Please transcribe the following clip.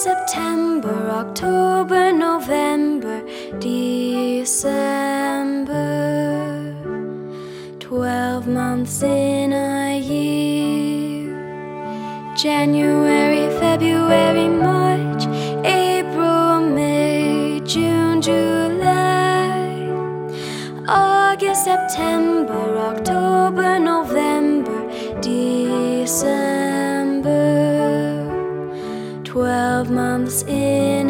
September, October, November, December. 12 months in a year. January, February, March, April, May, June, July, August, September, October, November, December. 12 months in